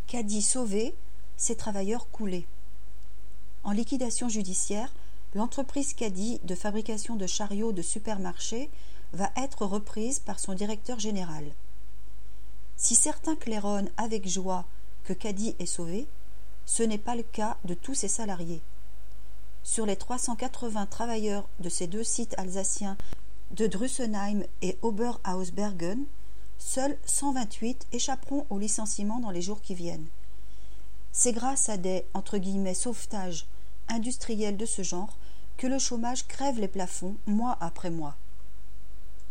Caddy sauvé, ses travailleurs coulés. En liquidation judiciaire, l'entreprise Caddy de fabrication de chariots de supermarché va être reprise par son directeur général. Si certains claironnent avec joie que Caddy est sauvé, ce n'est pas le cas de tous ses salariés. Sur les 380 travailleurs de ces deux sites alsaciens de Drussenheim et Oberhausbergen, seuls 128 échapperont au licenciement dans les jours qui viennent. C'est grâce à des « sauvetages » industriels de ce genre que le chômage crève les plafonds mois après mois.